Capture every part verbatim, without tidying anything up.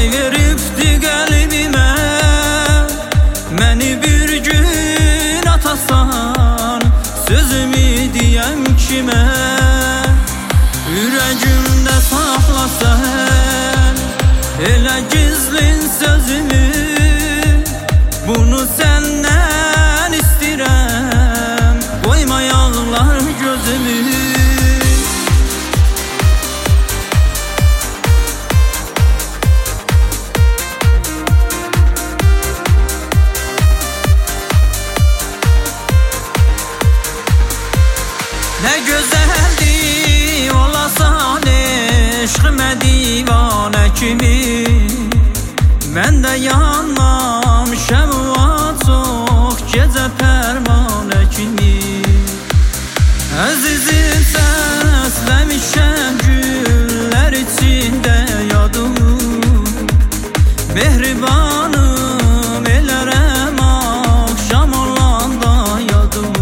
Pay veribdi qəlbimə, məni bir gün atasan, sözümü deyəm kimə? Ürəyimdə saxlasan, elə gizlin sözümü, bunu səndən istirəm, qoyma yağlar gözümü. Nə gözəldir olasan eşqimə divanə kimi, mən də yanmam şəmva çox gecə pərvanə kimi. Əzizim səsləmişəm güllər içində yadım, mehribanım elərəm axşam olanda yadım.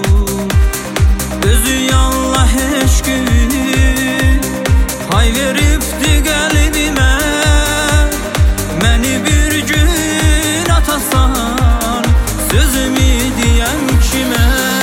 Özü Allah eşqini pay veribdi qəlbimə, məni bir gün atasan, sözümü deyəm kimə?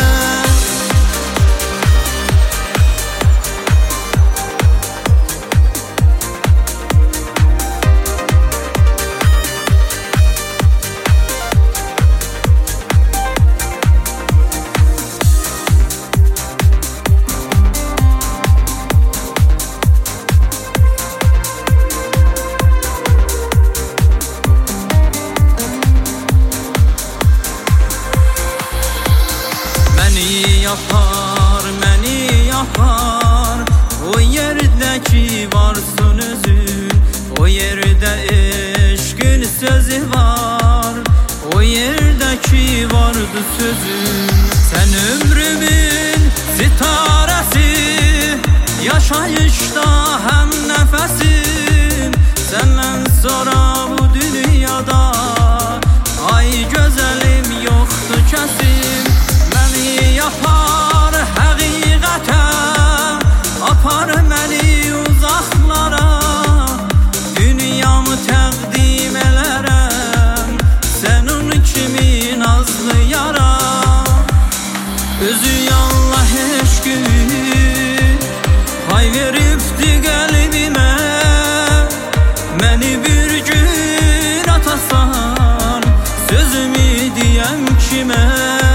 Yapar, məni yapar, o yerdəki varsın özün, o yerdə eşqin sözü var, o yerdəki vardı sözün. Sən ömrümün sitarəsi, yaşayışda həm nəfəsim, səndən sonra bu dünyada ay gözəlim yoxdur kəsim. Məni yapar həqiqətə, apar məni uzaqlara, dünyamı təqdim elərəm sənin kimi nazlı yara. Özü Allah eşqini pay veribdi qəlbimə, məni bir gün atasan, sözümü deyəm kimə?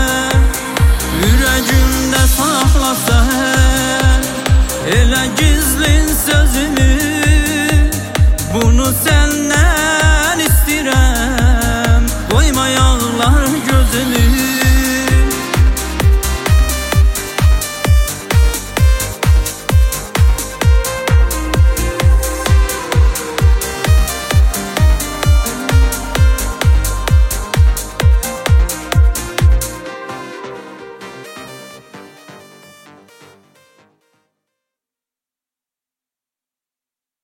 Ürəyimdə saxlasan, elə giz